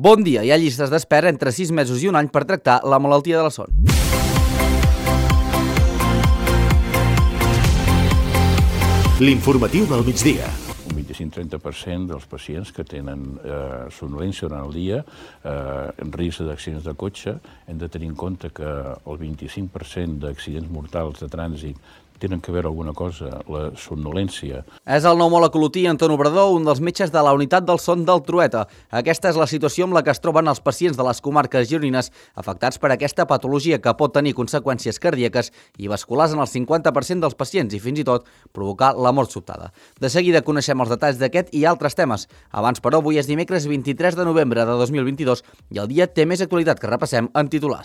Bon dia, hi ha llistes d'espera entre 6 mesos i un any per tractar la malaltia de la son. L'informatiu del migdia. Un 25-30% dels pacients que tenen somnolència durant el dia, en risc d'accidents de cotxe, hem de tenir en compte que el 25% d'accidents mortals de trànsit tenen que veure alguna cosa, la somnolència. És el pneumologolotí Anton Obrador, un dels metges de la unitat del son del Trueta. Aquesta és la situació amb la que es troben els pacients de les comarques gironines afectats per aquesta patologia que pot tenir conseqüències cardíaques i vasculars en el 50% dels pacients i fins i tot provocar la mort sobtada. De seguida coneixem els detalls d'aquest i altres temes. Abans, però, avui és dimecres 23 de novembre de 2022 i el dia té més actualitat que repassem en titulars.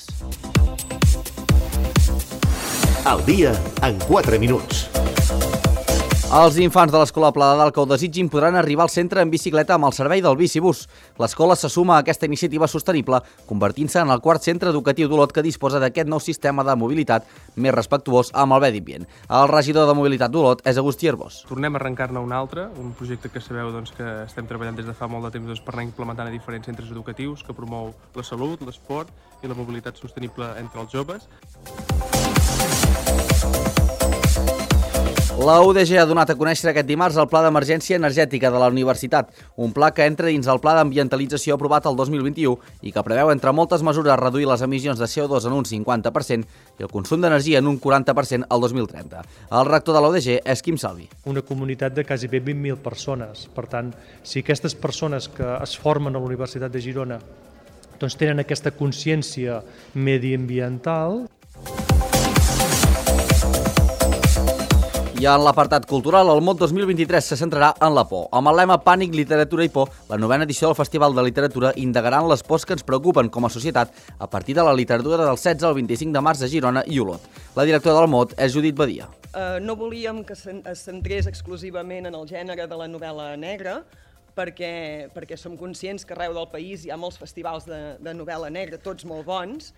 Al dia en 4 minuts. Els infants de l'Escola Pla de Dalt que ho desitgin podran arribar al centre en bicicleta amb el servei del bicibús. L'escola se suma a aquesta iniciativa sostenible, convertint-se en el quart centre educatiu d'Olot que disposa d'aquest nou sistema de mobilitat més respectuós amb el medi ambient. El regidor de mobilitat d'Olot és Agustí Arbós. Tornem a arrencar-ne un altre, un projecte que sabeu que estem treballant des de fa molt de temps per anar implementant a diferents centres educatius, que promou la salut, l'esport i la mobilitat sostenible entre els joves. La UDG ha donat a conèixer aquest dimarts el Pla d'Emergència Energètica de la Universitat, un pla que entra dins el Pla d'Ambientalització aprovat el 2021 i que preveu, entre moltes mesures, reduir les emissions de CO2 en un 50% i el consum d'energia en un 40% al 2030. El rector de la UDG és Quim Salvi. Una comunitat de quasi 20.000 persones. Per tant, si aquestes persones que es formen a la Universitat de Girona tenen aquesta consciència mediambiental. I en l'apartat cultural, el MOT 2023 se centrarà en la por. Amb el lema Pànic, Literatura i Por, la 9ª edició del Festival de Literatura indagaran les pors que ens preocupen com a societat a partir de la literatura del 16 al 25 de març a Girona i Olot. La directora del MOT és Judit Badia. No volíem que es centrés exclusivament en el gènere de la novel·la negra, perquè som conscients que arreu del país hi ha molts festivals de novel·la negra, tots molt bons.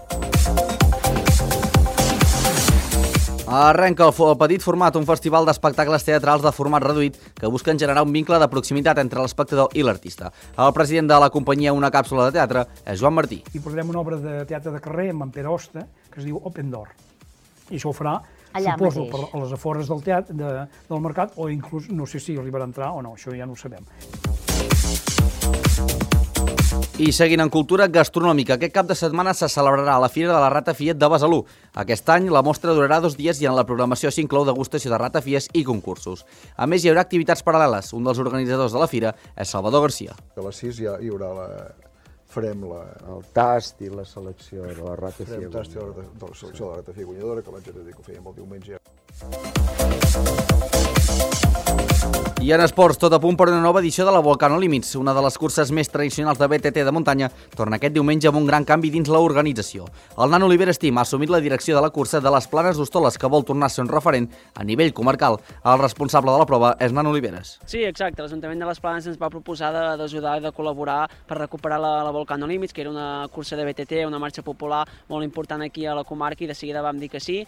Arrenca el Petit Format, un festival d'espectacles teatrals de format reduït que busquen generar un vincle de proximitat entre l'espectador i l'artista. El president de la companyia Una Càpsula de Teatre és Joan Martí. I portarem una obra de teatre de carrer amb en Pere Hoste, que es diu Open Door. I això ho farà, allà suposo, mateix, a les afores del teatre, del mercat, o inclús, no sé si arribarà a entrar o no, això ja no ho sabem. I seguint en cultura gastronòmica, aquest cap de setmana se celebrarà la Fira de la Ratafiet de Besalú. Aquest any la mostra durarà 2 dies i en la programació s'inclou degustació de ratafies i concursos. A més, hi haurà activitats paral·leles. Un dels organitzadors de la fira és Salvador Garcia. A les 6 hi haurà farem el tast i la selecció de la ratafia. Farem tast i la selecció de la ratafia guanyadora, que abans ja t'he dit que ho fèiem el diumenge. I en esports, tot a punt per una nova edició de la Volcano Límits, una de les curses més tradicionals de BTT de muntanya, torna aquest diumenge amb un gran canvi dins l'organització. El Nano Oliveres Team ha assumit la direcció de la cursa de les Planes d'Hostoles, que vol tornar a ser un referent a nivell comarcal. El responsable de la prova és Nano Oliveres. Sí, exacte. L'Ajuntament de les Planes ens va proposar d'ajudar i de col·laborar per recuperar la Volcano Límits, que era una cursa de BTT, una marxa popular molt important aquí a la comarca, i de seguida vam dir que sí.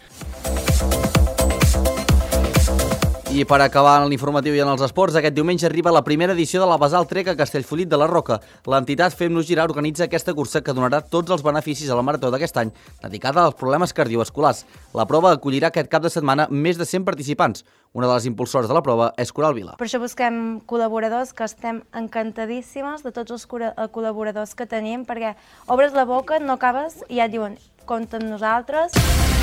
I per acabar en l'informatiu i en els esports, aquest diumenge arriba la primera edició de la Basal Trek a Castellfollit de la Roca. L'entitat Fem-nos Girar organitza aquesta cursa que donarà tots els beneficis a la marató d'aquest any, dedicada als problemes cardiovasculars. La prova acollirà aquest cap de setmana més de 100 participants. Una de les impulsors de la prova és Coral Vila. Per això busquem col·laboradors, que estem encantadíssimes de tots els col·laboradors que tenim, perquè obres la boca, no acabes i ja et diuen, compta amb nosaltres.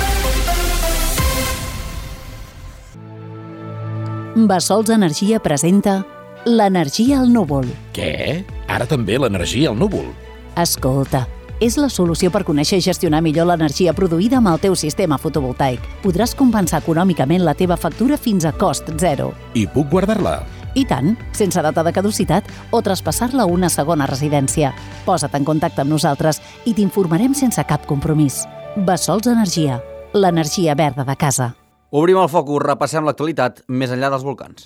Bassols Energia presenta l'energia al núvol. Què? Ara també l'energia al núvol? Escolta, és la solució per conèixer i gestionar millor l'energia produïda amb el teu sistema fotovoltaic. Podràs compensar econòmicament la teva factura fins a cost zero. I puc guardar-la? I tant, sense data de caducitat o traspassar-la a una segona residència. Posa't en contacte amb nosaltres i t'informarem sense cap compromís. Bassols Energia, l'energia verda de casa. Obrim el focus, repassem l'actualitat més enllà dels volcans.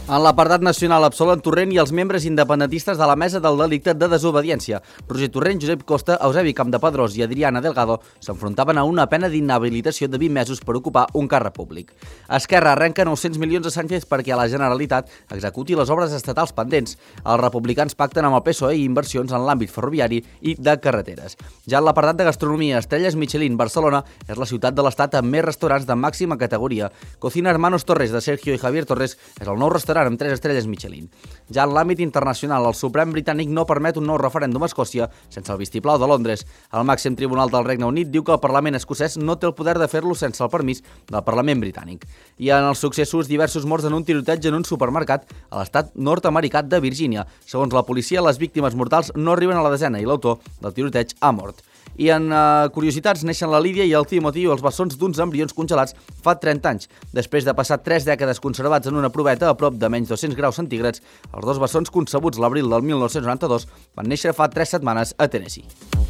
En l'apartat nacional, absolen Torrent i els membres independentistes de la mesa del delicte de desobediència. Roger Torrent, Josep Costa, Eusebi Campdepadrós i Adriana Delgado s'enfrontaven a una pena d'inhabilitació de 20 mesos per ocupar un càrrec públic. Esquerra arrenca 900 milions a Sánchez perquè la Generalitat executi les obres estatals pendents. Els republicans pacten amb el PSOE i inversions en l'àmbit ferroviari i de carreteres. Ja en l'apartat de gastronomia, Estrelles Michelin, Barcelona és la ciutat de l'estat amb més restaurants de màxima categoria. Cocina Hermanos Torres, de Sergio i Javier Torres, és el nou restaurant amb 3 estrelles Michelin. Ja en l'àmbit internacional, el Suprem britànic no permet un nou referèndum a Escòcia sense el vistiplau de Londres. El màxim tribunal del Regne Unit diu que el Parlament escocès no té el poder de fer-lo sense el permís del Parlament britànic. I en els successos, diversos morts en un tiroteig en un supermercat a l'estat nord-americà de Virgínia. Segons la policia, les víctimes mortals no arriben a la desena i l'autor del tiroteig ha mort. I en curiositats, neixen la Lídia i el Timothy, els bessons d'uns embrions congelats fa 30 anys. Després de passar 3 dècades conservats en una proveta a prop de menys 200 graus centígrads, els dos bessons concebuts l'abril del 1992 van néixer fa 3 setmanes a Tennessee.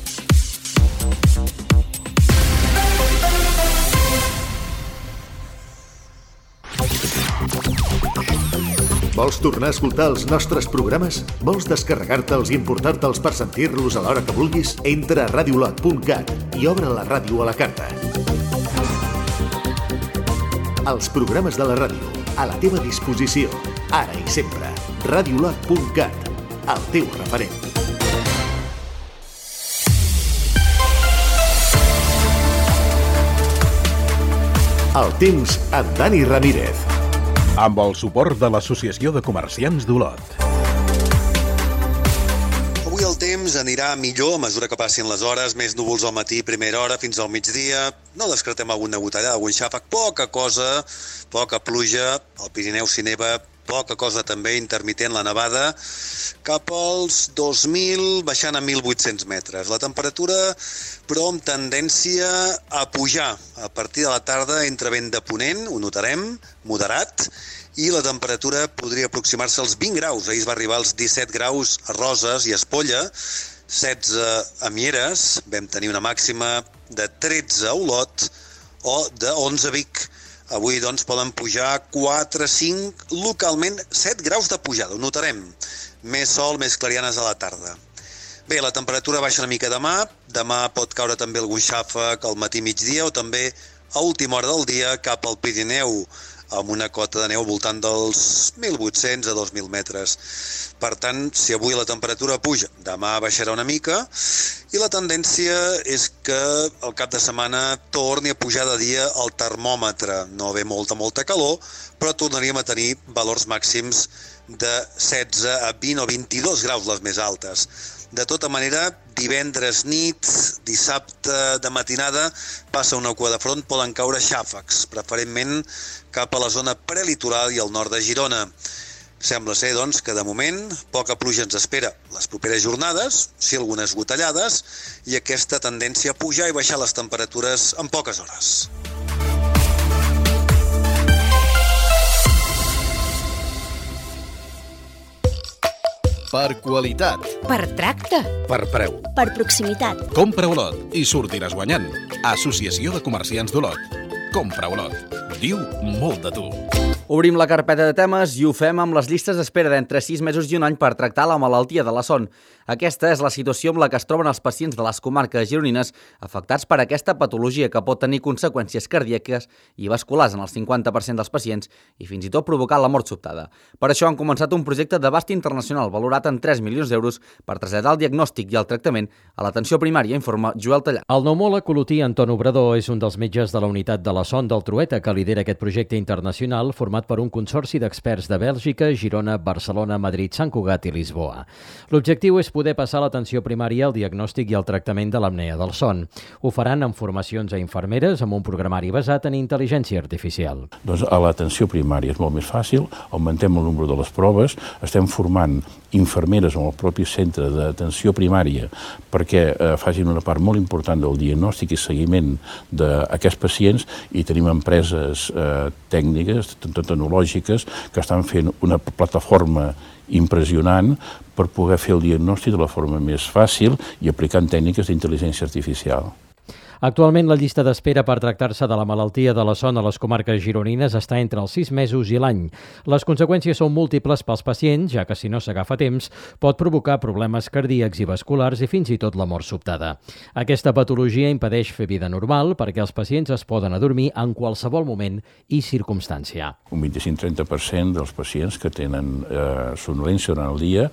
Vols tornar a escoltar els nostres programes? Vols descarregar-te'ls i importar-te'ls per sentir-los a l'hora que vulguis? Entra a radiolot.cat i obre la ràdio a la carta. Els programes de la ràdio, a la teva disposició, ara i sempre. radiolot.cat, el teu referent. El temps amb Dani Ramírez. Amb el suport de l'Associació de Comerciants d'Olot. Avui el temps anirà millor a mesura que passin les hores, més núvols al matí, primera hora, fins al migdia. No descartem alguna gotellada, algun xàfec, poca cosa, poca pluja, al Pirineu s'hi neva, poca cosa també, intermitent la nevada, cap als 2.000, baixant a 1.800 metres. La temperatura, però amb tendència a pujar. A partir de la tarda, entre vent de ponent, ho notarem, moderat, i la temperatura podria aproximar-se als 20 graus. Ahir es va arribar als 17 graus a Roses i Espolla, 16 a Mieres, vam tenir una màxima de 13 a Olot o de 11 a Vic. Avui, doncs, poden pujar 4, 5, localment 7 graus de pujada, ho notarem. Més sol, més clarianes a la tarda. Bé, la temperatura baixa una mica demà. Demà pot caure també algun xàfec al matí migdia o també a última hora del dia cap al Pirineu, amb una cota de neu al voltant dels 1.800 a 2.000 metres. Per tant, si avui la temperatura puja, demà baixarà una mica i la tendència és que el cap de setmana torni a pujar de dia el termòmetre. No ve molta calor, però tornaríem a tenir valors màxims de 16 a 20 o 22 graus les més altes. De tota manera, divendres nit, dissabte de matinada, passa una cua de front, poden caure xàfecs, preferentment cap a la zona prelitoral i al nord de Girona. Sembla ser, doncs, que de moment poca pluja ens espera les properes jornades, sí algunes gotellades, i aquesta tendència a pujar i baixar les temperatures en poques hores. Per qualitat. Per tracte. Per preu. Per proximitat. Compra Olot i sortiràs guanyant. Associació de Comerciants d'Olot. Compra Olot. Diu molt de tu. Obrim la carpeta de temes i ho fem amb les llistes d'espera d'entre 6 mesos i un any per tractar la malaltia de la son. Aquesta és la situació amb la que es troben els pacients de les comarques gironines afectats per aquesta patologia que pot tenir conseqüències cardíaques i vasculars en el 50% dels pacients i fins i tot provocar la mort sobtada. Per això han començat un projecte d'abast internacional valorat en 3 milions d'euros per traslladar el diagnòstic i el tractament a l'atenció primària, informa Joel Tallà. El pneumòleg olotí Anton Obrador és un dels metges de la unitat de la son del Trueta que lidera aquest projecte internacional format per un consorci d'experts de Bèlgica, Girona, Barcelona, Madrid, Sant Cugat i Lisboa. L'objectiu és poder passar a l'atenció primària el diagnòstic i el tractament de l'apnea del son. Ho faran amb formacions a infermeres amb un programari basat en intel·ligència artificial. Doncs a l'atenció primària és molt més fàcil, augmentem el nombre de les proves, estem formant infermeres en el propi centre d'atenció primària perquè facin una part molt important del diagnòstic i seguiment d'aquests pacients i tenim empreses tècniques, tecnològiques, que estan fent una plataforma impressionant per poder fer el diagnòstic de la forma més fàcil i aplicant tècniques d'intel·ligència artificial. Actualment, la llista d'espera per tractar-se de la malaltia de la son a les comarques gironines està entre els 6 mesos i l'any. Les conseqüències són múltiples pels pacients, ja que si no s'agafa a temps, pot provocar problemes cardíacs i vasculars i fins i tot la mort sobtada. Aquesta patologia impedeix fer vida normal perquè els pacients es poden adormir en qualsevol moment i circumstància. Un 25-30% dels pacients que tenen somnolència durant el dia,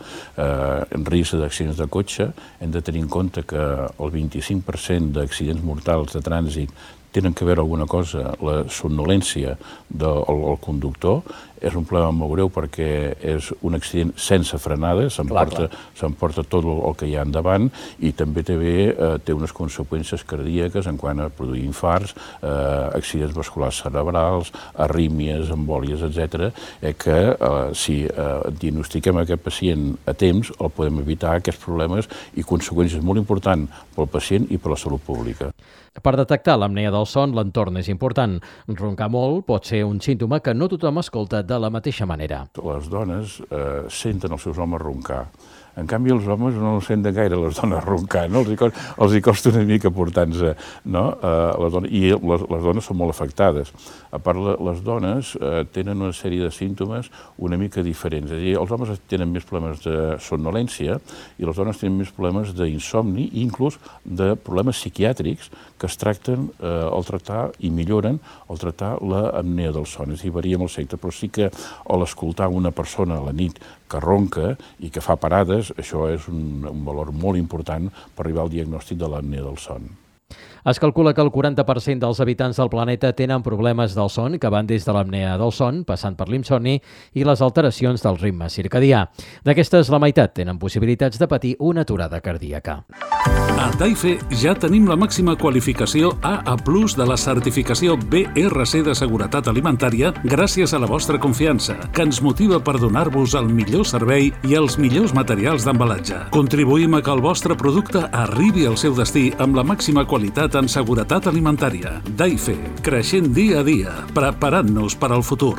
risc d'accidents de cotxe, hem de tenir en compte que el 25% d'accidents mortals de trànsit tenen que veure alguna cosa, la somnolència del conductor. És un problema molt greu perquè és un accident sense frenada, s'emporta tot el que hi ha endavant i també té unes conseqüències cardíaques en quant a produir infarts, accidents vasculars cerebrals, arrítmies, embòlies, etc. Que si diagnostiquem aquest pacient a temps, el podem evitar aquests problemes i conseqüències molt importants pel pacient i per la salut pública. Per detectar l'apnea del son, l'entorn és important. Roncar molt pot ser un símptoma que no tothom escolta de la mateixa manera. Les dones senten els seus homes roncar. En canvi, els homes no senten gaire les dones roncar, no? Els hi costa una mica portar-nos, no? I les dones són molt afectades. A part, les dones tenen una sèrie de símptomes una mica diferents. És a dir, els homes tenen més problemes de somnolència i les dones tenen més problemes d'insomni i inclús de problemes psiquiàtrics que es tracten al tractar i milloren al tractar l'apnea del son. És a dir, varia amb el sexe, però sí que a l'escoltar una persona a la nit que ronca i que fa parades, això és un valor molt important per arribar al diagnòstic de l'apnea del son. Es calcula que el 40% dels habitants del planeta tenen problemes del son que van des de l'apnea del son, passant per l'insomni i les alteracions del ritme circadià. D'aquestes, la meitat tenen possibilitats de patir una aturada cardíaca. A Daife ja tenim la màxima qualificació AA+ de la certificació BRC de seguretat alimentària gràcies a la vostra confiança, que ens motiva per donar-vos el millor servei i els millors materials d'embalatge. Contribuïm a que el vostre producte arribi al seu destí amb la màxima qualitat en seguretat alimentària. Daife, creixent dia a dia, preparant-nos per al futur.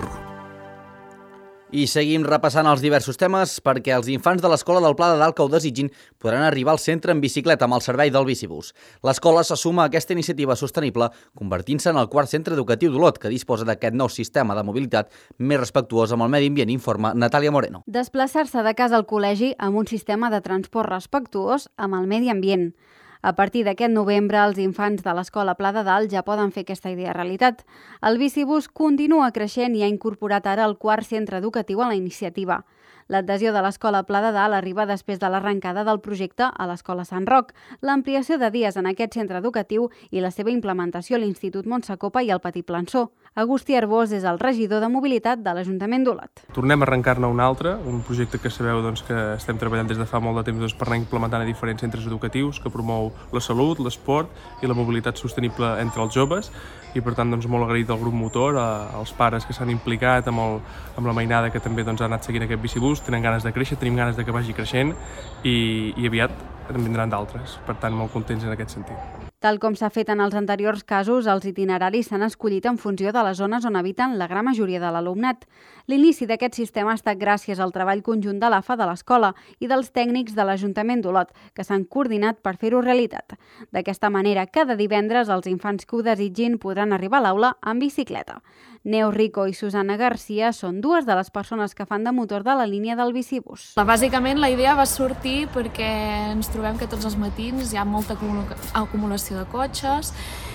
I seguim repassant els diversos temes perquè els infants de l'Escola del Pla de Dalt que ho desitgin podran arribar al centre en bicicleta amb el servei del bicibús. L'escola se suma a aquesta iniciativa sostenible convertint-se en el quart centre educatiu d'Olot que disposa d'aquest nou sistema de mobilitat més respectuós amb el medi ambient, informa Natàlia Moreno. Desplaçar-se de casa al col·legi amb un sistema de transport respectuós amb el medi ambient. A partir d'aquest novembre, els infants de l'Escola Pla de Dalt ja poden fer aquesta idea realitat. El bicibús continua creixent i ha incorporat ara el quart centre educatiu a la iniciativa. L'adhesió de l'Escola Pla de Dalt arriba després de l'arrencada del projecte a l'Escola Sant Roc, l'ampliació de dies en aquest centre educatiu i la seva implementació a l'Institut Montsacopa i al Petit Plançó. Agustí Arbós és el regidor de mobilitat de l'Ajuntament d'Olot. Tornem a arrencar-ne un altre, un projecte que sabeu que estem treballant des de fa molt de temps per anar implementant a diferents centres educatius, que promou la salut, l'esport i la mobilitat sostenible entre els joves. I per tant molt agraït al grup motor, als pares que s'han implicat amb la mainada que també ha anat seguint aquest bicibús. Tenen ganes de créixer, tenim ganes de que vagi creixent i aviat en vindran d'altres. Per tant, molt contents en aquest sentit. Tal com s'ha fet en els anteriors casos, els itineraris s'han escollit en funció de les zones on habiten la gran majoria de l'alumnat. L'inici d'aquest sistema ha estat gràcies al treball conjunt de l'AFA de l'escola i dels tècnics de l'Ajuntament d'Olot, que s'han coordinat per fer-ho realitat. D'aquesta manera, cada divendres els infants que ho desitgin podran arribar a l'aula amb bicicleta. Neus Rico i Susana Garcia són dues de les persones que fan de motor de la línia del bicibús. Bàsicament la idea va sortir perquè ens trobem que tots els matins hi ha molta acumulació de cotxes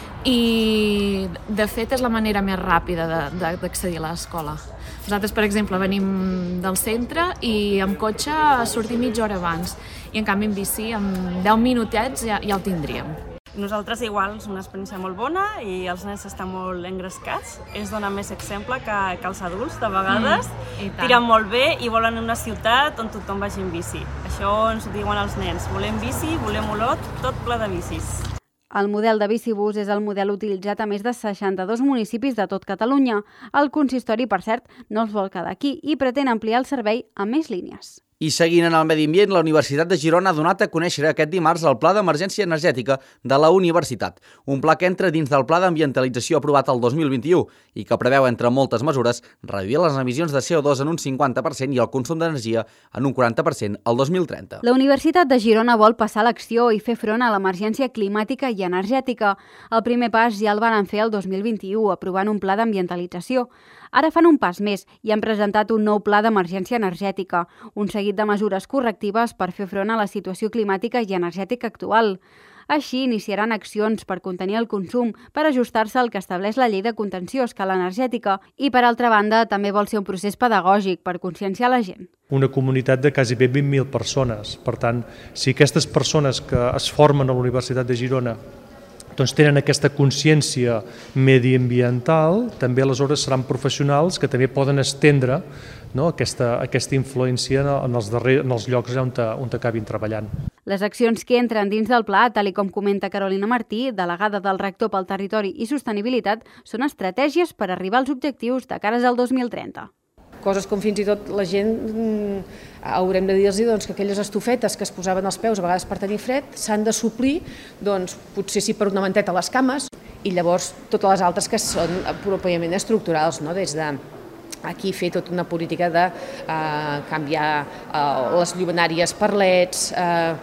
i de fet és la manera més ràpida d'accedir a l'escola. Nosaltres, per exemple, venim del centre i amb cotxe sortim mitja hora abans i en canvi en bici amb 10 minutets ja el tindríem. Nosaltres igual és una experiència molt bona i els nens estan molt engrescats. Ells donen més exemple que els adults, de vegades. Tiren molt bé i volen una ciutat on tothom vagi en bici. Això ens ho diuen els nens. Volem bici, volem Olot, tot ple de bicis. El model de bicibús és el model utilitzat a més de 62 municipis de tot Catalunya. El consistori, per cert, no els vol quedar aquí i pretén ampliar el servei a més línies. I seguint en el medi ambient, la Universitat de Girona ha donat a conèixer aquest dimarts el Pla d'Emergència Energètica de la Universitat, un pla que entra dins del Pla d'Ambientalització aprovat el 2021 i que preveu, entre moltes mesures, reduir les emissions de CO2 en un 50% i el consum d'energia en un 40% al 2030. La Universitat de Girona vol passar a l'acció i fer front a l'emergència climàtica i energètica. El primer pas ja el van fer el 2021, aprovant un pla d'ambientalització. Ara fan un pas més i han presentat un nou pla d'emergència energètica, un seguit de mesures correctives per fer front a la situació climàtica i energètica actual. Així, iniciaran accions per contenir el consum, per ajustar-se al que estableix la llei de contenció a escala energètica i, per altra banda, també vol ser un procés pedagògic per conscienciar la gent. Una comunitat de quasi 20.000 persones. Per tant, si aquestes persones que es formen a la Universitat de Girona tenen aquesta consciència mediambiental, també aleshores seran professionals que també poden estendre aquesta influència en els llocs on acabin treballant. Les accions que entren dins del pla, tal com comenta Carolina Martí, delegada del rector pel Territori i Sostenibilitat, són estratègies per arribar als objectius de cares al 2030. Coses com fins i tot la gent haurem de dir-los que aquelles estufetes que es posaven als peus a vegades per tenir fred s'han de suplir, potser sí per una manteta a les cames, i llavors totes les altres que són pròpiament estructurals, des de aquí fer tota una política de canviar les llumenàries per leds,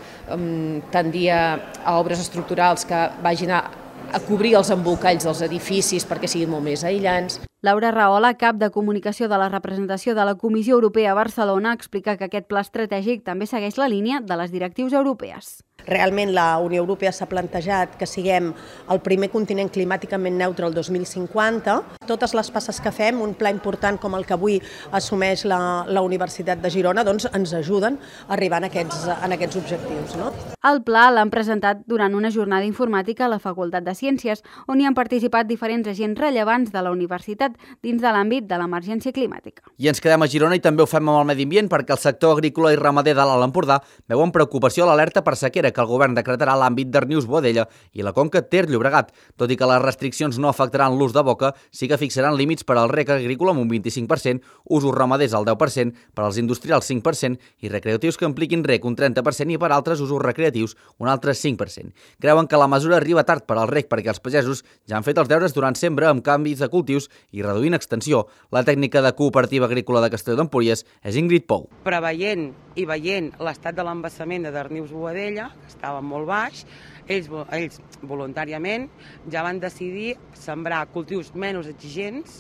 tendir a obres estructurals que vagin a cobrir els embolcalls dels edificis perquè siguin molt més aïllants. Laura Rahola, cap de comunicació de la representació de la Comissió Europea a Barcelona, explica que aquest pla estratègic també segueix la línia de les directrius europees. Realment la Unió Europea s'ha plantejat que siguem el primer continent climàticament neutre el 2050. Totes les passes que fem, un pla important com el que avui assumeix la Universitat de Girona, ens ajuden a arribar en aquests objectius. El pla l'han presentat durant una jornada informàtica a la Facultat de Ciències, on hi han participat diferents agents rellevants de la universitat dins de l'àmbit de l'emergència climàtica. I ens quedem a Girona i també ho fem amb el medi ambient perquè el sector agrícola i ramader de l'Alt Empordà veu amb preocupació l'alerta per sequera que el govern decretarà a l'àmbit d'Arnius-Boadella i la Conca Ter-Llobregat. Tot i que les restriccions no afectaran l'ús de boca, sí que fixaran límits per al rec agrícola amb un 25%, usos ramaders al 10%, per als industrials 5% i recreatius que impliquin rec un 30% i per altres usos recreatius un altre 5%. Creuen que la mesura arriba tard per al rec perquè els pagesos ja han fet els deures durant sembra amb canvis de cultius i reduint extensió. La tècnica de Cooperativa Agrícola de Castelló d'Empúries és Ingrid Pou. Preveient i veient l'estat de l'embassament de Darnius-Boadella, que estava molt baix, ells voluntàriament ja van decidir sembrar cultius menys exigents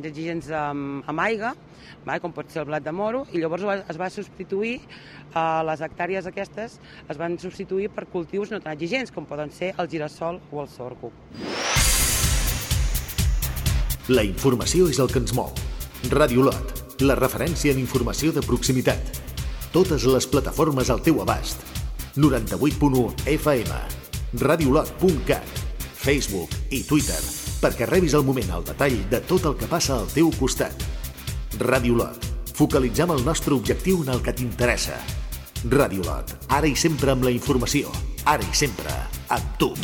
amb aigua, com pot ser el blat de moro, i llavors es va substituir, les hectàrees aquestes es van substituir per cultius no tan exigents, com poden ser el girassol o el sorgo. La informació és el que ens mou. Ràdio Lot, la referència en informació de proximitat. Totes les plataformes al teu abast. 98.1 FM, radiolot.cat, Facebook i Twitter, perquè rebis al moment el detall de tot el que passa al teu costat. Ràdio Lot, focalitzem el nostre objectiu en el que t'interessa. Ràdio Lot, ara i sempre amb la informació, ara i sempre amb tu.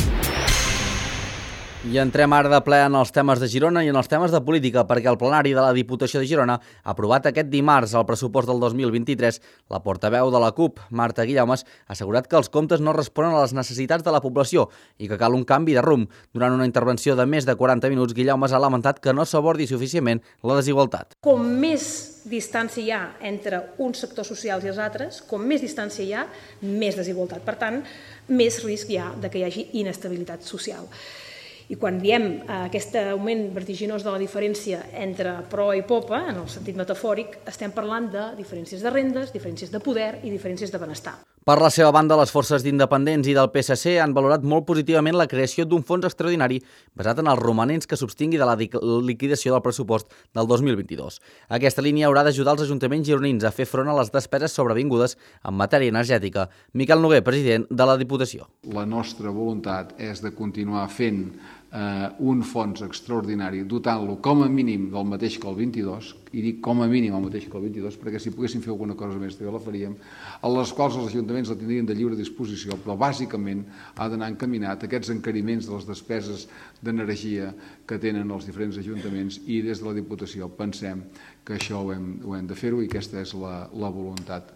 I entrem ara de ple en els temes de Girona i en els temes de política, perquè el plenari de la Diputació de Girona ha aprovat aquest dimarts el pressupost del 2023. La portaveu de la CUP, Marta Guillaumes, ha assegurat que els comptes no responen a les necessitats de la població i que cal un canvi de rumb. Durant una intervenció de més de 40 minuts, Guillaumes ha lamentat que no s'abordi suficientment la desigualtat. Com més distància hi ha entre uns sectors socials i els altres, com més distància hi ha, més desigualtat. Per tant, més risc hi ha de que hi hagi inestabilitat social. I quan diem aquest augment vertiginós de la diferència entre proa i popa, en el sentit metafòric, estem parlant de diferències de rendes, diferències de poder i diferències de benestar. Per la seva banda, les forces d'independents i del PSC han valorat molt positivament la creació d'un fons extraordinari basat en els romanents que s'obstingui de la liquidació del pressupost del 2022. Aquesta línia haurà d'ajudar els ajuntaments gironins a fer front a les despeses sobrevingudes en matèria energètica. Miquel Noguer, president de la Diputació. La nostra voluntat és de continuar fent un fons extraordinari, dotant-lo com a mínim del mateix que el 22, i dic com a mínim el mateix que el 22, perquè si poguéssim fer alguna cosa més també la faríem, a les quals els ajuntaments la tindrien de lliure disposició, però bàsicament ha d'anar encaminat a aquests encariments de les despeses d'energia que tenen els diferents ajuntaments, i des de la Diputació pensem que això ho hem de fer-ho i aquesta és la voluntat.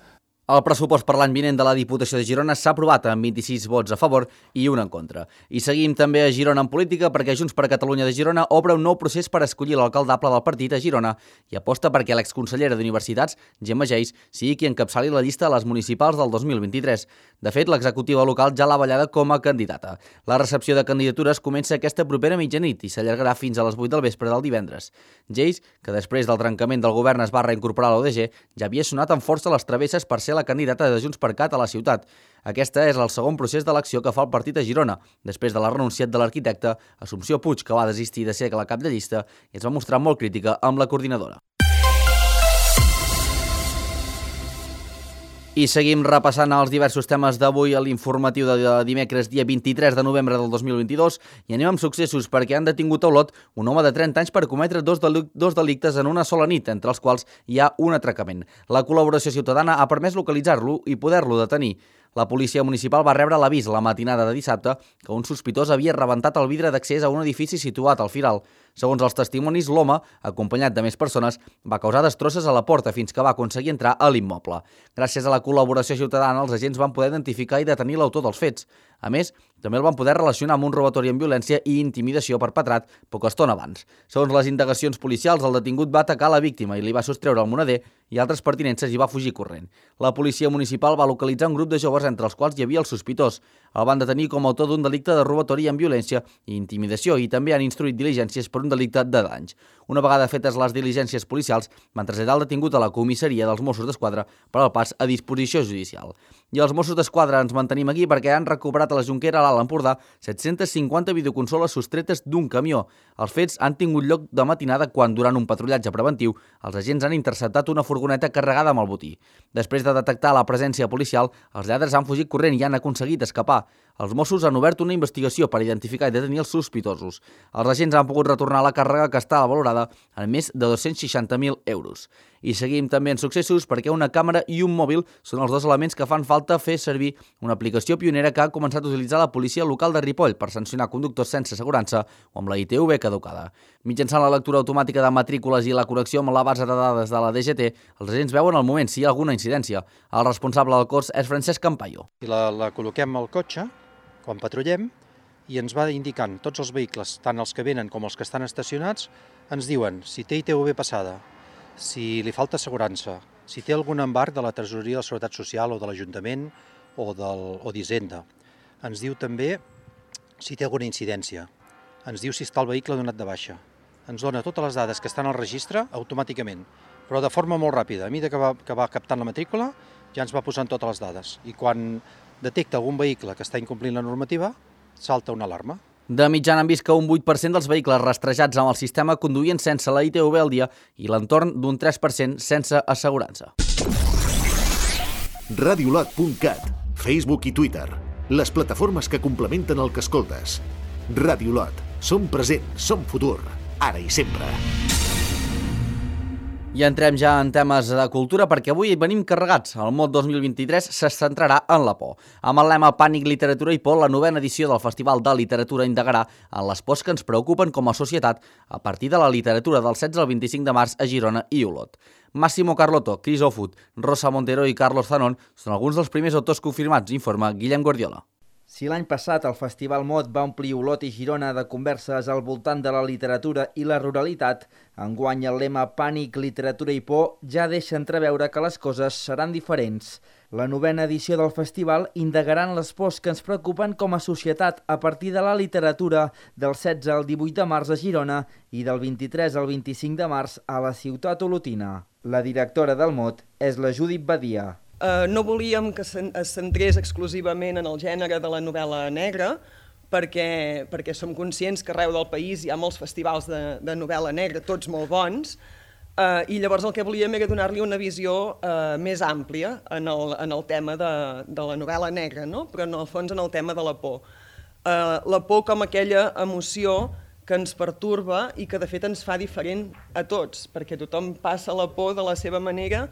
El pressupost per l'any vinent de la Diputació de Girona s'ha aprovat amb 26 vots a favor i un en contra. I seguim també a Girona en política perquè Junts per Catalunya de Girona obre un nou procés per escollir l'alcaldable del partit a Girona i aposta perquè l'exconsellera d'Universitats, Gemma Geis, sigui qui encapçali la llista a les municipals del 2023. De fet, l'executiva local ja l'ha avallada com a candidata. La recepció de candidatures comença aquesta propera mitjanit i s'allargarà fins a les 8 del vespre del divendres. Geis, que després del trencament del govern es va reincorporar a l'ODG, ja havia sonat amb força les travesses per ser la candidata de Junts per Cat a la ciutat. Aquesta és el segon procés d'elecció que fa el partit a Girona, després de la renunciat de l'arquitecte Assumpció Puig, que va desistir de ser la cap de llista i es va mostrar molt crítica amb la coordinadora. I seguim repassant els diversos temes d'avui a l'informatiu de dimecres, dia 23 de novembre del 2022, i anem amb successos perquè han detingut a Olot un home de 30 anys per cometre dos delictes en una sola nit, entre els quals hi ha un atracament. La col·laboració ciutadana ha permès localitzar-lo i poder-lo detenir. La policia municipal va rebre l'avís la matinada de dissabte que un sospitós havia rebentat el vidre d'accés a un edifici situat al Firal. Segons els testimonis, l'home, acompanyat de més persones, va causar destrosses a la porta fins que va aconseguir entrar a l'immoble. Gràcies a la col·laboració ciutadana, els agents van poder identificar i detenir l'autor dels fets. A més, també el van poder relacionar amb un robatori amb violència i intimidació perpetrat poca estona abans. Segons les indagacions policials, el detingut va atacar la víctima i li va sostreure el moneder i altres pertinences i va fugir corrent. La policia municipal va localitzar un grup de joves entre els quals hi havia el sospitós. El van detenir com a autor d'un delicte de robatori amb violència i intimidació i també han instruït diligències per un delicte de danys. Una vegada fetes les diligències policials, van traslladar el detingut a la comissaria dels Mossos d'Esquadra per al pas a disposició judicial. I els Mossos d'Esquadra ens mantenim aquí perquè han recuperat a la Jonquera, a l'Alt Empordà, 750 videoconsoles sostretes d'un camió. Els fets han tingut lloc de matinada quan, durant un patrullatge preventiu, els agents han interceptat una furgoneta carregada amb el botí. Després de detectar la presència policial, els lladres han fugit corrent i han aconseguit escapar. Els Mossos han obert una investigació per identificar i detenir els sospitosos. Els agents han pogut retornar la càrrega que està valorada en més de 260.000 euros. I seguim també en successos perquè una càmera i un mòbil són els dos elements que fan falta fer servir una aplicació pionera que ha començat a utilitzar la policia local de Ripoll per sancionar conductors sense assegurança o amb la ITV caducada. Mitjançant la lectura automàtica de matrícules i la connexió amb la base de dades de la DGT, els agents veuen al moment si hi ha alguna incidència. El responsable del cos és Francesc Campayo. La col·loquem al cotxe quan patrullem i ens va indicant tots els vehicles, tant els que venen com els que estan estacionats, ens diuen si té ITV passada, si li falta assegurança, si té algun embarc de la Tresoreria de la Seguretat Social o de l'Ajuntament o d'Hisenda. Ens diu també si té alguna incidència. Ens diu si està el vehicle donat de baixa. Ens dona totes les dades que estan al registre automàticament, però de forma molt ràpida. A mesura que va captant la matrícula, ja ens va posant totes les dades. I quan detecta algun vehicle que està incomplint la normativa, salta una alarma. De mitjana han vist que un 8% dels vehicles rastrejats amb el sistema conduïen sense la ITV al dia i l'entorn d'un 3% sense assegurança. Radiolot.cat, Facebook i Twitter, les plataformes que complementen el que escoltes. Radiolot, som present, som futur, ara i sempre. I entrem ja en temes de cultura perquè avui venim carregats. El Mot 2023 se centrarà en la por. Amb el lema Pànic, literatura i por, la 9ª edició del Festival de Literatura indagarà en les pors que ens preocupen com a societat a partir de la literatura del 16 al 25 de març a Girona i Olot. Massimo Carlotto, Chris Ofut, Rosa Montero i Carlos Zanon són alguns dels primers autors confirmats, informa Guillem Guardiola. Si l'any passat el Festival Mot va omplir Olot i Girona de converses al voltant de la literatura i la ruralitat, enguany el lema Pànic, literatura i por ja deixa entreveure que les coses seran diferents. La 9ª edició del festival indagarà en les pors que ens preocupen com a societat a partir de la literatura del 16 al 18 de març a Girona i del 23 al 25 de març a la ciutat olotina. La directora del Mot és la Judit Badia. No volíem que es centrés exclusivament en el gènere de la novel·la negra, perquè som conscients que arreu del país hi ha molts festivals de novel·la negra, tots molt bons, i llavors el que volíem era donar-li una visió més àmplia en el tema de la novel·la negra, no? Però en el fons en el tema de la por. La por com aquella emoció que ens pertorba i que de fet ens fa diferent a tots, perquè tothom passa la por de la seva manera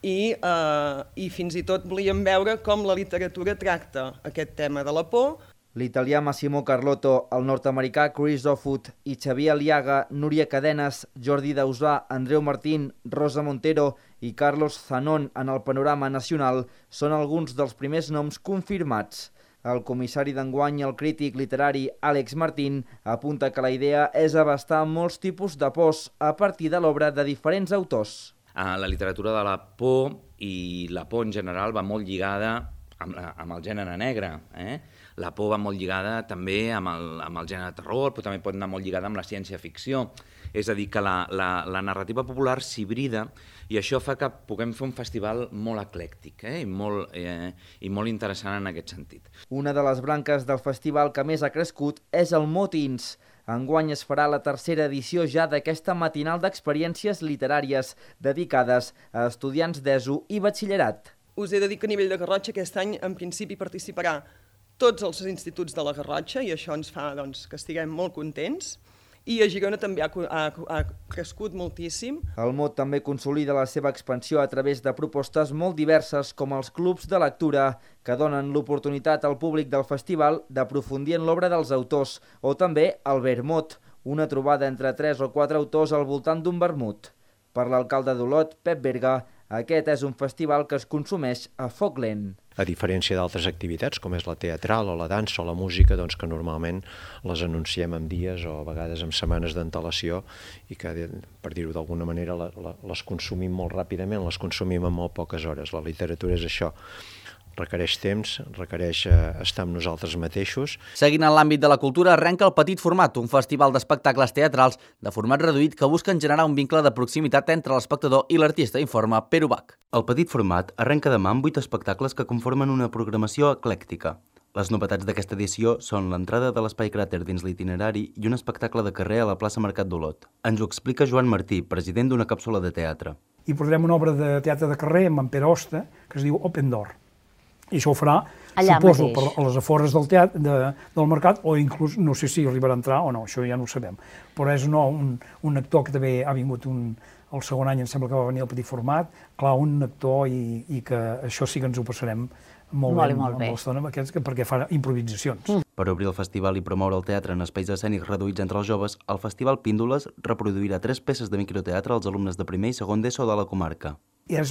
i fins i tot volíem veure com la literatura tracta aquest tema de la por. L'italià Massimo Carlotto, el nord-americà Chris Offutt i Xavier Aliaga, Núria Cadenes, Jordi Dausà, Andreu Martín, Rosa Montero i Carlos Zanon en el panorama nacional són alguns dels primers noms confirmats. El comissari d'enguany, el crític literari Àlex Martín, apunta que la idea és abastar molts tipus de pors a partir de l'obra de diferents autors. La literatura de la por i la por en general va molt lligada amb el gènere negre. La por va molt lligada també amb el gènere de terror, però també pot anar molt lligada amb la ciència-ficció. És a dir, que la narrativa popular s'hibrida i això fa que puguem fer un festival molt eclèctic i molt interessant en aquest sentit. Una de les branques del festival que més ha crescut és el Motins. Enguany es farà la tercera edició ja d'aquesta matinal d'experiències literàries dedicades a estudiants d'ESO i batxillerat. Us he de dir que a nivell de Garrotxa aquest any en principi participarà tots els instituts de la Garrotxa i això ens fa que estiguem molt contents. I a Girona també ha crescut moltíssim. El Mot també consolida la seva expansió a través de propostes molt diverses com els clubs de lectura, que donen l'oportunitat al públic del festival d'aprofundir en l'obra dels autors, o també el Vermut, una trobada entre 3 o 4 autors al voltant d'un vermut. Per l'alcalde d'Olot, Pep Berga, aquest és un festival que es consumeix a foc lent. A diferència d'altres activitats, com és la teatral o la dansa o la música, doncs que normalment les anunciem en dies o a vegades en setmanes d'antelació i que, per dir-ho d'alguna manera, les consumim molt ràpidament, les consumim en molt poques hores. La literatura és això. Requereix temps, requereix estar amb nosaltres mateixos. Seguint en l'àmbit de la cultura, arrenca el Petit Format, un festival d'espectacles teatrals de format reduït que busquen generar un vincle de proximitat entre l'espectador i l'artista, informa Pere Ubach. El Petit Format arrenca demà amb 8 espectacles que conformen una programació eclèctica. Les novetats d'aquesta edició són l'entrada de l'Espai Cràter dins l'itinerari i un espectacle de carrer a la plaça Mercat d'Olot. Ens ho explica Joan Martí, president d'una càpsula de teatre. I portarem una obra de teatre de carrer amb en Pere Hoste, que es diu Open Door. I això ho farà, allà suposo, mateix, a les afores del teatre, del mercat, o inclús, no sé si arribarà a entrar o no, això ja no ho sabem. Però és un actor que també ha vingut el segon any, em sembla que va venir al Petit Format, clar, un actor i que això sí que ens ho passarem molt bé l'estona amb aquests, perquè fa improvisacions. Per obrir el festival i promoure el teatre en espais escènics reduïts entre els joves, el Festival Píndoles reproduirà 3 peces de microteatre als alumnes de primer i segon d'ESO de la comarca. És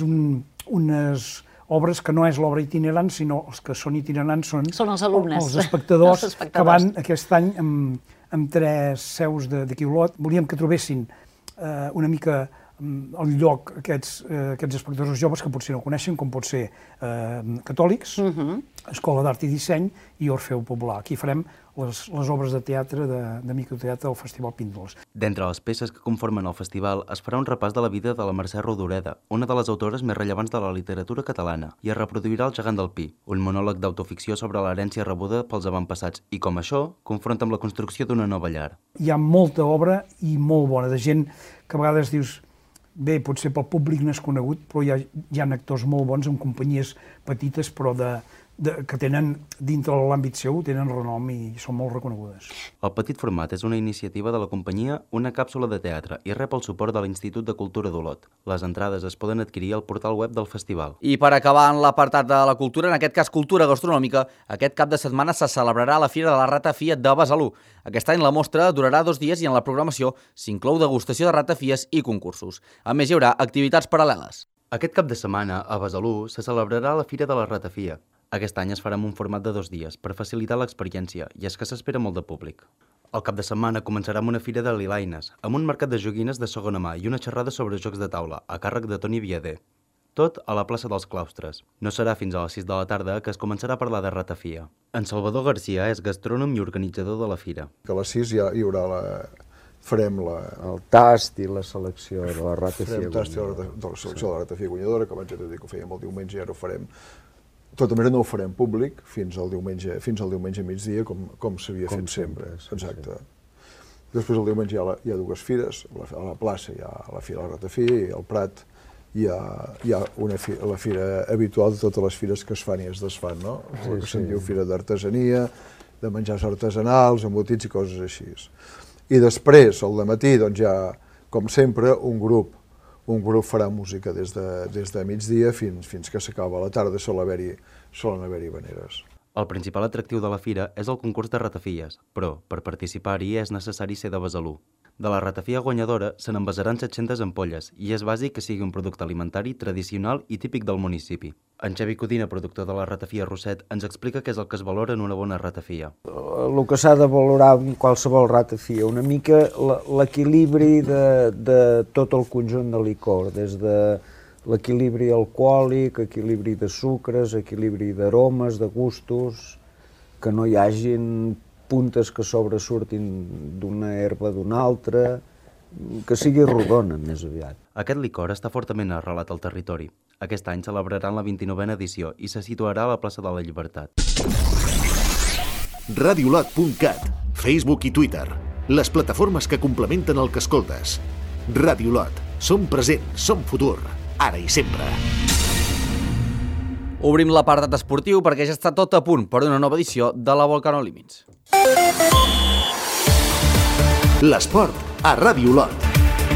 unes obres que no és l'obra itinerant, sinó els que són itinerants són els alumnes, els espectadors que van aquest any amb 3 seus d'aquí a Olot. Volíem que trobessin una mica el lloc aquests espectadors joves que potser no coneixen, com pot ser Catòlics, Escola d'Art i Disseny i Orfeu Popular. Aquí farem les obres de teatre, de microteatre del Festival Píndoles. D'entre les peces que conformen el festival es farà un repàs de la vida de la Mercè Rodoreda, una de les autores més rellevants de la literatura catalana, i es reproduirà El gegant del Pi, un monòleg d'autoficció sobre l'herència rebuda pels avantpassats i, com això, confronta amb la construcció d'una nova llar. Hi ha molta obra i molt bona, de gent que a vegades dius bé, potser pel públic no és conegut, però hi ha actors molt bons en companyies petites, però que tenen, dintre l'àmbit seu, tenen renom i són molt reconegudes. El Petit Format és una iniciativa de la companyia Una càpsula de teatre i rep el suport de l'Institut de Cultura d'Olot. Les entrades es poden adquirir al portal web del festival. I per acabar en l'apartat de la cultura, en aquest cas cultura gastronòmica, aquest cap de setmana se celebrarà la Fira de la Ratafia de Besalú. Aquest any la mostra durarà 2 dies i en la programació s'inclou degustació de ratafies i concursos. A més, hi haurà activitats paral·leles. Aquest cap de setmana, a Besalú, se celebrarà la Fira de la Ratafia. Aquest any es farà en un format de 2 dies, per facilitar l'experiència, i és que s'espera molt de públic. El cap de setmana començarà amb una fira de lilaines, amb un mercat de joguines de segona mà i una xerrada sobre jocs de taula, a càrrec de Toni Viader. Tot a la plaça dels Claustres. No serà fins a les 6 de la tarda que es començarà a parlar de ratafia. En Salvador Garcia és gastrònom i organitzador de la fira. Que a les 6 ja hi haurà farem el tast i la selecció de la ratafia guanyadora. Farem tast i la selecció de la ratafia guanyadora, que abans ja t'he dit que ho fèiem el diumenge i ara ho farem. De tota manera no ho farem públic fins al diumenge a migdia, com s'havia fet sempre. Exacte. Després el diumenge hi ha 2 fires, a la plaça hi ha la Fira de la Ratafia i al Prat hi ha la fira habitual de totes les fires que es fan i es desfan, no? El que se'n diu fira d'artesania, de menjars artesanals, embotits i coses així. I després, al dematí, doncs ja, com sempre, un grup farà música des de migdia fins que s'acaba la tarda, solen haver-hi veneres. El principal atractiu de la fira és el concurs de ratafies, però per participar-hi és necessari ser de Besalú. De la ratafia guanyadora se n'envasaran 700 ampolles i és bàsic que sigui un producte alimentari tradicional i típic del municipi. En Xavi Codina, productor de la ratafia Rosset, ens explica què és el que es valora en una bona ratafia. El que s'ha de valorar en qualsevol ratafia, una mica l'equilibri de tot el conjunt de licor, des de l'equilibri alcohòlic, equilibri de sucres, equilibri d'aromes, de gustos, que no hi hagin puntes que sobresurtin d'una herba d'una altra, que sigui rodona més aviat. Aquest licor està fortament arrelat al territori. Aquest any celebraran la 29a edició i se situarà a la plaça de la Llibertat. Radiolot.cat, Facebook i Twitter, les plataformes que complementen el que escoltes. Radiolot, som present, som futur, ara i sempre. Obrim l'apartat esportiu perquè ja està tot a punt per una nova edició de la Volcano Límits. L'esport a Radiolot.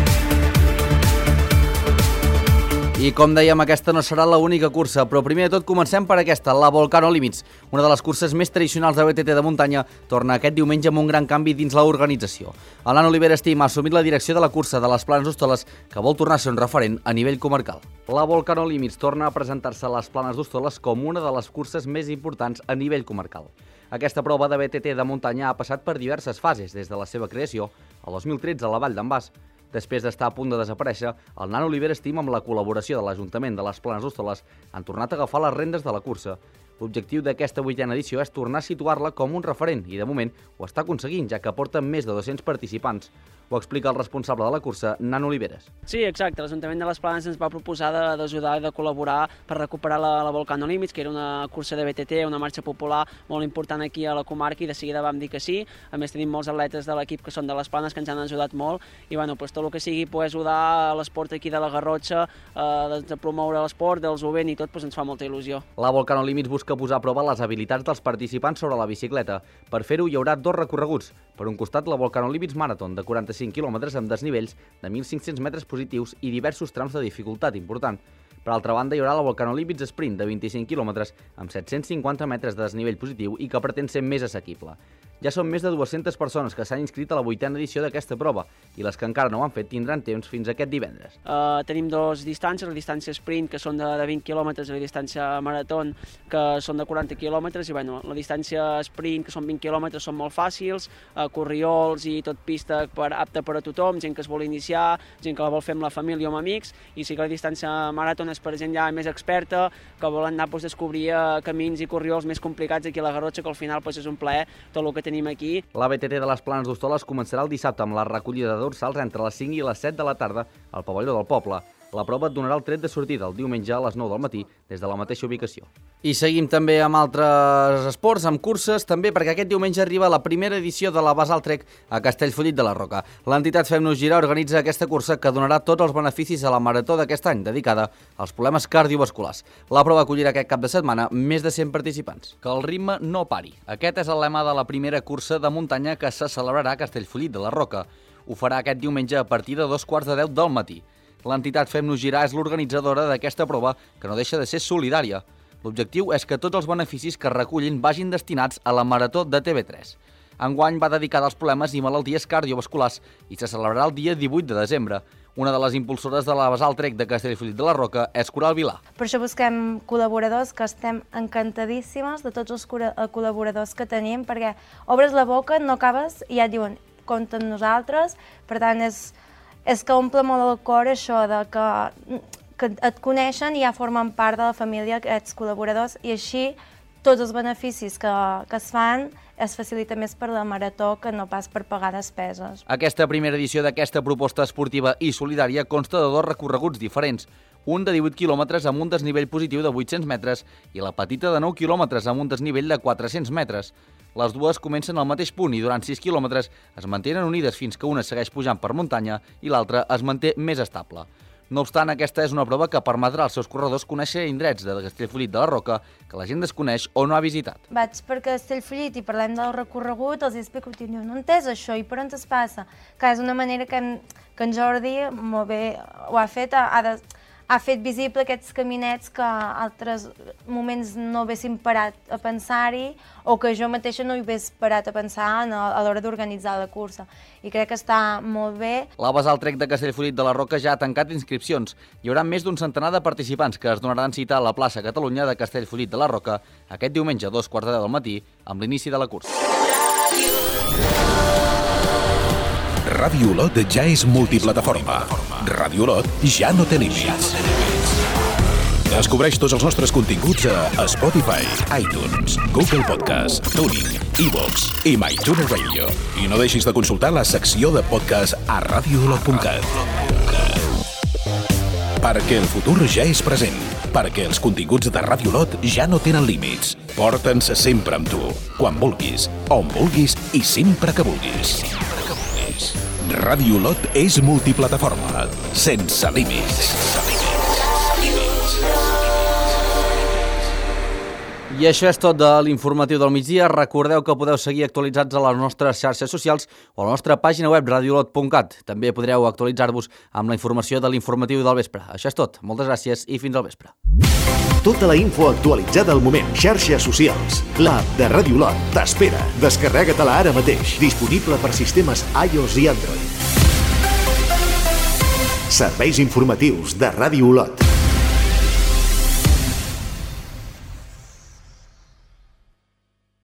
I com dèiem, aquesta no serà l'única cursa, però primer de tot comencem per aquesta, la Volcano Límits. Una de les curses més tradicionals de BTT de muntanya torna aquest diumenge amb un gran canvi dins l'organització. El Nano Oliveres Team ha assumit la direcció de la cursa de les Planes d'Hostoles, que vol tornar a ser un referent a nivell comarcal. La Volcano Límits torna a presentar-se a les Planes d'Hostoles com una de les curses més importants a nivell comarcal. Aquesta prova de BTT de muntanya ha passat per diverses fases, des de la seva creació, el 2013 a la Vall d'en Bas. Després d'estar a punt de desaparèixer, el Nano Oliveres Team, amb la col·laboració de l'Ajuntament de les Planes d'Hostoles, han tornat a agafar les rendes de la cursa. L'objectiu d'aquesta 8a edició és tornar a situar-la com un referent i, de moment, ho està aconseguint, ja que porta més de 200 participants. Ho explica el responsable de la cursa, Nano Oliveres. Sí, exacte. L'Ajuntament de les Planes ens va proposar d'ajudar i de col·laborar per recuperar la Volcano Límits, que era una cursa de BTT, una marxa popular molt important aquí a la comarca, i de seguida vam dir que sí. A més, tenim molts atletes de l'equip que són de les Planes que ens han ajudat molt, i bueno, tot el que sigui ajudar l'esport aquí de la Garrotxa, de promoure l'esport, del jovent i tot, ens fa molta il·lusió. La Volcano Límits busca posar a prova les habilitats dels participants sobre la bicicleta. Per fer-ho hi haurà dos recorreguts. Per un costat, la Volcano Límits Marathon, de 45 quilòmetres amb desnivells de 1.500 metres positius i diversos trams de dificultat important. Per altra banda, hi haurà la Volcano Límits Sprint, de 25 quilòmetres amb 750 metres de desnivell positiu i que pretén ser més assequible. Ja són més de 200 persones que s'han inscrit a la 8a edició d'aquesta prova i les que encara no ho han fet tindran temps fins aquest divendres. Tenim dues distàncies, la distància sprint, que són de 20 quilòmetres, i la distància marató, que són de 40 quilòmetres, i bueno, la distància sprint, que són 20 quilòmetres, són molt fàcils, corriols i tot pista apta per a tothom, gent que es vol iniciar, gent que la vol fer amb la família o amb amics, i sí que la distància marató és per gent ja més experta, que volen anar a descobrir camins i corriols més complicats aquí a la Garrotxa, que al final és un plaer tot el que tenim aquí. La BTT de les Planes d'Hostoles començarà el dissabte amb la recollida de dorsals entre les 5 i les 7 de la tarda al pavelló del poble. La prova et donarà el tret de sortida el diumenge a les 9 del matí des de la mateixa ubicació. I seguim també amb altres esports, amb curses, també perquè aquest diumenge arriba la primera edició de la Basalt Trek a Castellfollit de la Roca. L'entitat Fem-nos Girar organitza aquesta cursa que donarà tots els beneficis a la marató d'aquest any, dedicada als problemes cardiovasculars. La prova acollirà aquest cap de setmana més de 100 participants. Que el ritme no pari. Aquest és el lema de la primera cursa de muntanya que se celebrarà a Castellfollit de la Roca. Ho farà aquest diumenge a partir de 2:45 del matí. L'entitat Fem-nos Girar és l'organitzadora d'aquesta prova, que no deixa de ser solidària. L'objectiu és que tots els beneficis que recullin vagin destinats a la marató de TV3. Enguany va dedicada als problemes i malalties cardiovasculars i se celebrarà el dia 18 de desembre. Una de les impulsores de la Basalt Trek de Castellfollit de la Roca és Coral Vilà. Per això busquem col·laboradors, que estem encantadíssimes de tots els col·laboradors que tenim, perquè obres la boca, no acabes i ja et diuen, compta amb nosaltres. Per tant, és que omple molt el cor això de que et coneixen i ja formen part de la família aquests col·laboradors, i així tots els beneficis que es fan es facilita més per la marató que no pas per pagar despeses. Aquesta primera edició d'aquesta proposta esportiva i solidària consta de dos recorreguts diferents, un de 18 quilòmetres amb un desnivell positiu de 800 metres i la petita de 9 quilòmetres amb un desnivell de 400 metres. Les dues comencen al mateix punt i durant 6 quilòmetres es mantenen unides fins que una segueix pujant per muntanya i l'altra es manté més estable. No obstant, aquesta és una prova que permetrà als seus corredors conèixer indrets de Castellfollit de la Roca que la gent desconeix o no ha visitat. Vaig per Castellfollit i parlem del recorregut, els explico, i diuen, no he entès això, i per on es passa? Que és una manera que en Jordi molt bé ho ha fet, ha ha fet visible aquests caminets que altres moments no haguéssim parat a pensar-hi o que jo mateixa no hi hagués parat a pensar a l'hora d'organitzar la cursa. I crec que està molt bé. La Basal Trek de Castellfollit de la Roca ja ha tancat inscripcions. Hi haurà més d'un centenar de participants que es donaran cita a la plaça Catalunya de Castellfollit de la Roca aquest diumenge a 2:15 del matí amb l'inici de la cursa. Ràdio Olot ja és multiplataforma. Ràdio Olot ja no té límits. Descobreix tots els nostres continguts a Spotify, iTunes, Google Podcast, TuneIn, iVoox i MyTuner Radio. I no deixis de consultar la secció de podcast a radioolot.cat. Perquè el futur ja és present. Perquè els continguts de Ràdio Olot ja no tenen límits. Porta'ns sempre amb tu, quan vulguis, on vulguis i sempre que vulguis. Ràdio Olot és multiplataforma, sense límits. I això és tot de l'informatiu del migdia. Recordeu que podeu seguir actualitzats a les nostres xarxes socials o a la nostra pàgina web radioolot.cat. També podreu actualitzar-vos amb la informació de l'informatiu del vespre. Això és tot. Moltes gràcies i fins al vespre. Tota la info actualitzada al moment. Xarxes socials. L'app de Ràdio Olot t'espera. Descarrega-te-la ara mateix. Disponible per sistemes iOS i Android. Serveis informatius de Ràdio Olot.